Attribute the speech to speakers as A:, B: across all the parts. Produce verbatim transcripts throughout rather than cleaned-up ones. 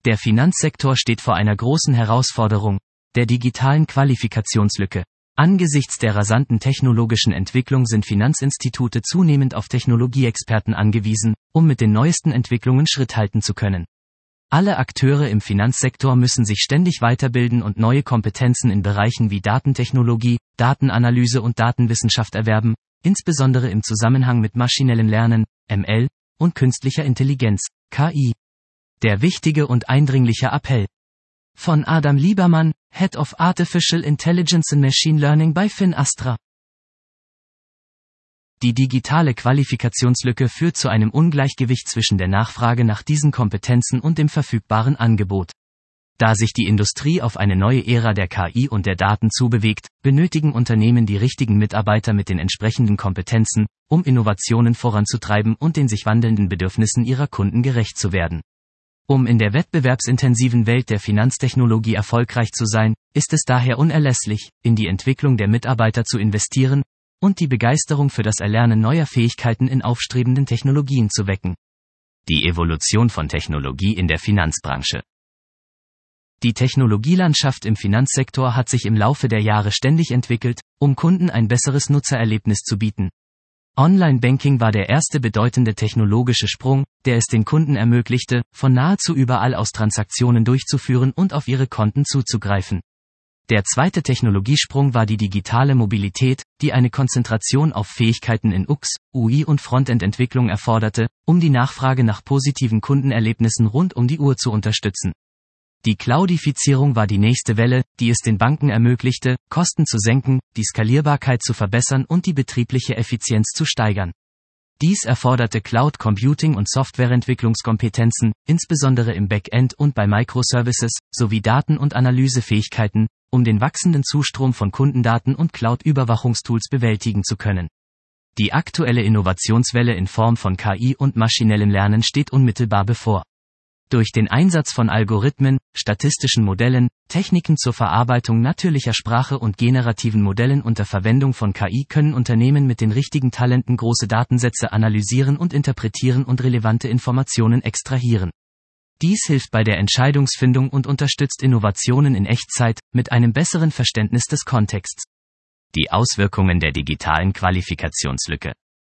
A: Der Finanzsektor steht vor einer großen Herausforderung, der digitalen Qualifikationslücke. Angesichts der rasanten technologischen Entwicklung sind Finanzinstitute zunehmend auf Technologieexperten angewiesen, um mit den neuesten Entwicklungen Schritt halten zu können. Alle Akteure im Finanzsektor müssen sich ständig weiterbilden und neue Kompetenzen in Bereichen wie Datentechnologie, Datenanalyse und Datenwissenschaft erwerben, insbesondere im Zusammenhang mit maschinellem Lernen, M L, und künstlicher Intelligenz, K I. Der wichtige und eindringliche Appell. Von Adam Liebermann, Head of Artificial Intelligence and Machine Learning bei Finastra. Die digitale Qualifikationslücke führt zu einem Ungleichgewicht zwischen der Nachfrage nach diesen Kompetenzen und dem verfügbaren Angebot. Da sich die Industrie auf eine neue Ära der K I und der Daten zubewegt, benötigen Unternehmen die richtigen Mitarbeiter mit den entsprechenden Kompetenzen, um Innovationen voranzutreiben und den sich wandelnden Bedürfnissen ihrer Kunden gerecht zu werden. Um in der wettbewerbsintensiven Welt der Finanztechnologie erfolgreich zu sein, ist es daher unerlässlich, in die Entwicklung der Mitarbeiter zu investieren und die Begeisterung für das Erlernen neuer Fähigkeiten in aufstrebenden Technologien zu wecken. Die Evolution von Technologie in der Finanzbranche. Die Technologielandschaft im Finanzsektor hat sich im Laufe der Jahre ständig entwickelt, um Kunden ein besseres Nutzererlebnis zu bieten. Online-Banking war der erste bedeutende technologische Sprung, der es den Kunden ermöglichte, von nahezu überall aus Transaktionen durchzuführen und auf ihre Konten zuzugreifen. Der zweite Technologiesprung war die digitale Mobilität, die eine Konzentration auf Fähigkeiten in U X, U I und Frontend-Entwicklung erforderte, um die Nachfrage nach positiven Kundenerlebnissen rund um die Uhr zu unterstützen. Die Cloudifizierung war die nächste Welle, die es den Banken ermöglichte, Kosten zu senken, die Skalierbarkeit zu verbessern und die betriebliche Effizienz zu steigern. Dies erforderte Cloud Computing und Softwareentwicklungskompetenzen, insbesondere im Backend und bei Microservices, sowie Daten- und Analysefähigkeiten, um den wachsenden Zustrom von Kundendaten und Cloud-Überwachungstools bewältigen zu können. Die aktuelle Innovationswelle in Form von K I und maschinellem Lernen steht unmittelbar bevor. Durch den Einsatz von Algorithmen, statistischen Modellen, Techniken zur Verarbeitung natürlicher Sprache und generativen Modellen unter Verwendung von K I können Unternehmen mit den richtigen Talenten große Datensätze analysieren und interpretieren und relevante Informationen extrahieren. Dies hilft bei der Entscheidungsfindung und unterstützt Innovationen in Echtzeit, mit einem besseren Verständnis des Kontexts. Die Auswirkungen der digitalen Qualifikationslücke.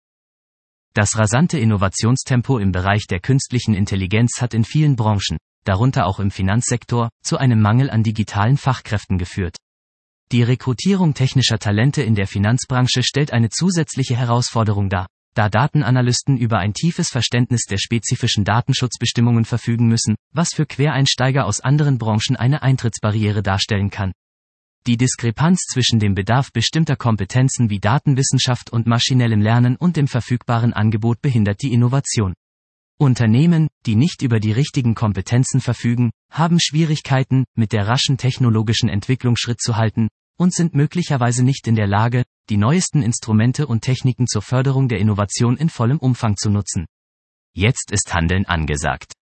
A: Das rasante Innovationstempo im Bereich der künstlichen Intelligenz hat in vielen Branchen, darunter auch im Finanzsektor, zu einem Mangel an digitalen Fachkräften geführt. Die Rekrutierung technischer Talente in der Finanzbranche stellt eine zusätzliche Herausforderung dar, da Datenanalysten über ein tiefes Verständnis der spezifischen Datenschutzbestimmungen verfügen müssen, was für Quereinsteiger aus anderen Branchen eine Eintrittsbarriere darstellen kann. Die Diskrepanz zwischen dem Bedarf bestimmter Kompetenzen wie Datenwissenschaft und maschinellem Lernen und dem verfügbaren Angebot behindert die Innovation. Unternehmen, die nicht über die richtigen Kompetenzen verfügen, haben Schwierigkeiten, mit der raschen technologischen Entwicklung Schritt zu halten, und sind möglicherweise nicht in der Lage, die neuesten Instrumente und Techniken zur Förderung der Innovation in vollem Umfang zu nutzen. Jetzt ist Handeln angesagt.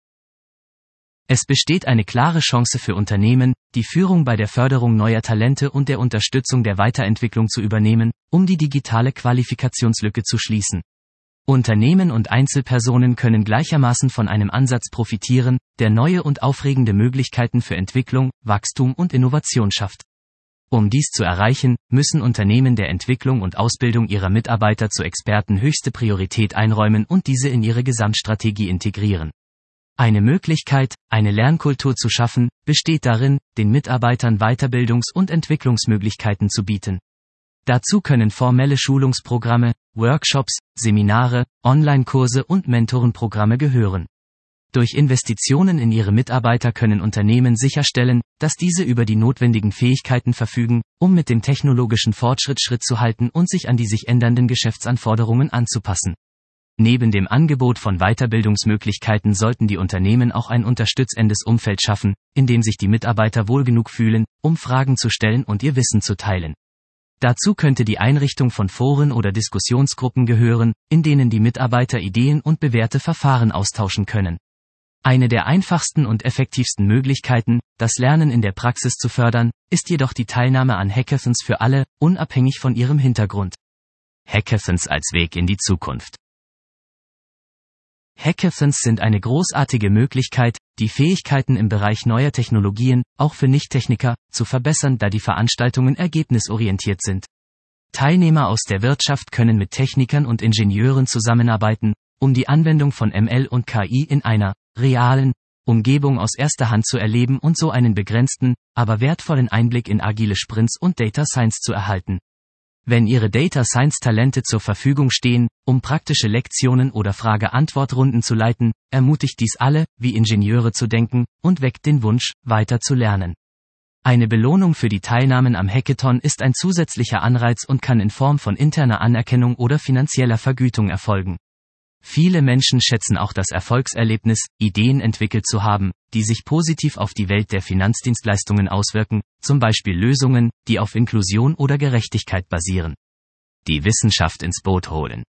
A: Es besteht eine klare Chance für Unternehmen, die Führung bei der Förderung neuer Talente und der Unterstützung der Weiterentwicklung zu übernehmen, um die digitale Qualifikationslücke zu schließen. Unternehmen und Einzelpersonen können gleichermaßen von einem Ansatz profitieren, der neue und aufregende Möglichkeiten für Entwicklung, Wachstum und Innovation schafft. Um dies zu erreichen, müssen Unternehmen der Entwicklung und Ausbildung ihrer Mitarbeiter zu Experten höchste Priorität einräumen und diese in ihre Gesamtstrategie integrieren. Eine Möglichkeit, eine Lernkultur zu schaffen, besteht darin, den Mitarbeitern Weiterbildungs- und Entwicklungsmöglichkeiten zu bieten. Dazu können formelle Schulungsprogramme, Workshops, Seminare, Online-Kurse und Mentorenprogramme gehören. Durch Investitionen in ihre Mitarbeiter können Unternehmen sicherstellen, dass diese über die notwendigen Fähigkeiten verfügen, um mit dem technologischen Fortschritt Schritt zu halten und sich an die sich ändernden Geschäftsanforderungen anzupassen. Neben dem Angebot von Weiterbildungsmöglichkeiten sollten die Unternehmen auch ein unterstützendes Umfeld schaffen, in dem sich die Mitarbeiter wohl genug fühlen, um Fragen zu stellen und ihr Wissen zu teilen. Dazu könnte die Einrichtung von Foren oder Diskussionsgruppen gehören, in denen die Mitarbeiter Ideen und bewährte Verfahren austauschen können. Eine der einfachsten und effektivsten Möglichkeiten, das Lernen in der Praxis zu fördern, ist jedoch die Teilnahme an Hackathons für alle, unabhängig von ihrem Hintergrund. Hackathons als Weg in die Zukunft. Hackathons sind eine großartige Möglichkeit, die Fähigkeiten im Bereich neuer Technologien, auch für Nicht-Techniker, zu verbessern, da die Veranstaltungen ergebnisorientiert sind. Teilnehmer aus der Wirtschaft können mit Technikern und Ingenieuren zusammenarbeiten, um die Anwendung von M L und K I in einer realen Umgebung aus erster Hand zu erleben und so einen begrenzten, aber wertvollen Einblick in agile Sprints und Data Science zu erhalten. Wenn Ihre Data Science Talente zur Verfügung stehen, um praktische Lektionen oder Frage-Antwort-Runden zu leiten, ermutigt dies alle, wie Ingenieure zu denken, und weckt den Wunsch, weiter zu lernen. Eine Belohnung für die Teilnahmen am Hackathon ist ein zusätzlicher Anreiz und kann in Form von interner Anerkennung oder finanzieller Vergütung erfolgen. Viele Menschen schätzen auch das Erfolgserlebnis, Ideen entwickelt zu haben, die sich positiv auf die Welt der Finanzdienstleistungen auswirken, zum Beispiel Lösungen, die auf Inklusion oder Gerechtigkeit basieren. Die Wissenschaft ins Boot holen.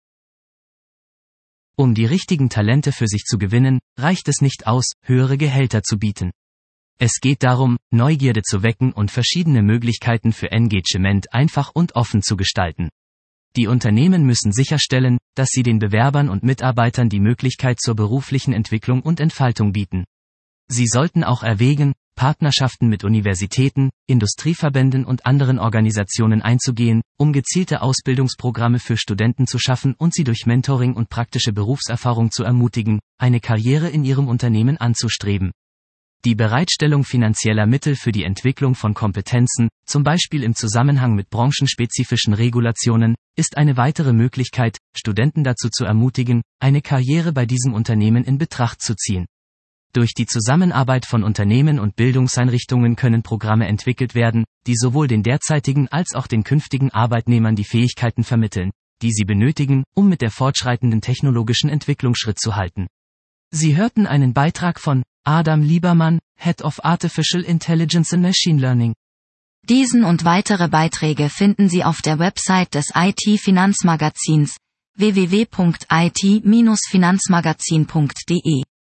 A: Um die richtigen Talente für sich zu gewinnen, reicht es nicht aus, höhere Gehälter zu bieten. Es geht darum, Neugierde zu wecken und verschiedene Möglichkeiten für Engagement einfach und offen zu gestalten. Die Unternehmen müssen sicherstellen, dass sie den Bewerbern und Mitarbeitern die Möglichkeit zur beruflichen Entwicklung und Entfaltung bieten. Sie sollten auch erwägen, Partnerschaften mit Universitäten, Industrieverbänden und anderen Organisationen einzugehen, um gezielte Ausbildungsprogramme für Studenten zu schaffen und sie durch Mentoring und praktische Berufserfahrung zu ermutigen, eine Karriere in ihrem Unternehmen anzustreben. Die Bereitstellung finanzieller Mittel für die Entwicklung von Kompetenzen, zum Beispiel im Zusammenhang mit branchenspezifischen Regulationen, ist eine weitere Möglichkeit, Studenten dazu zu ermutigen, eine Karriere bei diesem Unternehmen in Betracht zu ziehen. Durch die Zusammenarbeit von Unternehmen und Bildungseinrichtungen können Programme entwickelt werden, die sowohl den derzeitigen als auch den künftigen Arbeitnehmern die Fähigkeiten vermitteln, die sie benötigen, um mit der fortschreitenden technologischen Entwicklung Schritt zu halten. Sie hörten einen Beitrag von Adam Liebermann, Head of Artificial Intelligence and Machine Learning.
B: Diesen und weitere Beiträge finden Sie auf der Website des I T-Finanzmagazins w w w punkt i t Bindestrich finanzmagazin punkt d e.